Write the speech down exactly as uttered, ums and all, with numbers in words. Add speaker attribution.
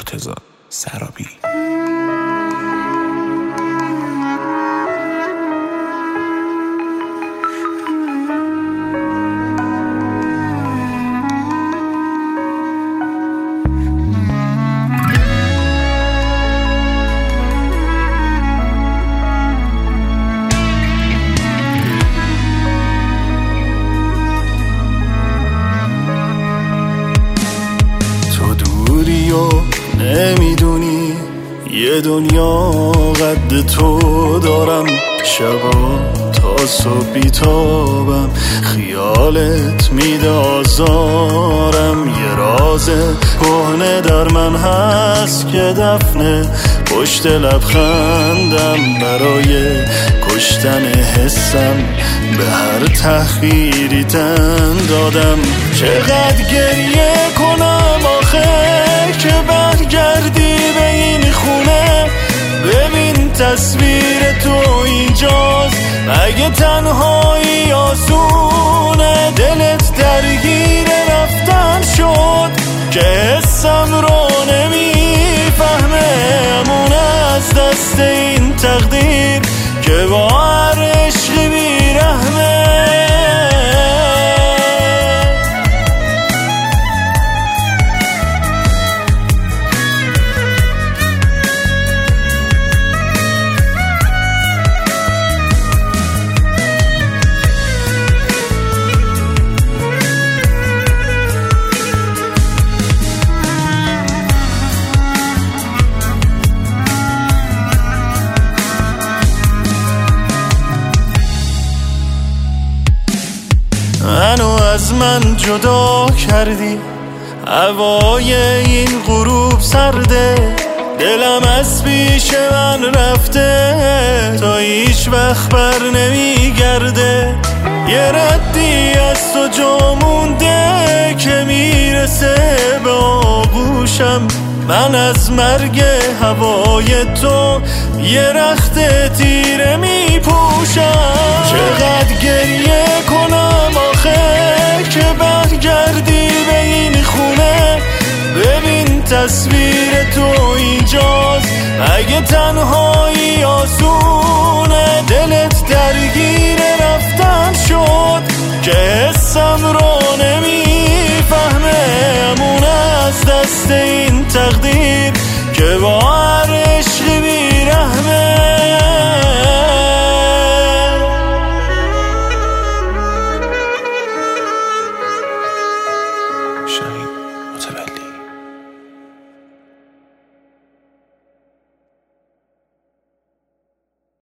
Speaker 1: مرتضی سرابی.
Speaker 2: نمیدونی یه دنیا قد تو دارم، شبا تا صبح بیتابم خیالت میده آزارم. یه راز کهنه در من هست که دفنه پشت لبخندم، برای کشتن حسم به هر تحقیری تن دادم. چقدر گریه کنم آخه که برگردی به این خونه، ببین تصویر تو اینجاست، اگه تنهایی آسونه. دلت درگیر رفتن شد که حسم رو نمیفهمه، امونه از دست این تقدیر که با هر عشقی بیرحمه. منو از من جدا کردی، هوای این غروب سرده، دلم از پیش من رفته تا هیچ وقت بر نمیگرده. یه ردی از تو جا مونده که میرسه به آغوشم، من از مرگ هوای تو یه رخت تیره میپوشم. چقدر گریه کنم آخه که برگردی به این خونه، ببین تصویر تو اینجاست، اگه تنهایی آسونه. دلت درگیر رفتن شد که حسم رو نمیفهمه، امونه از دست این تقدیر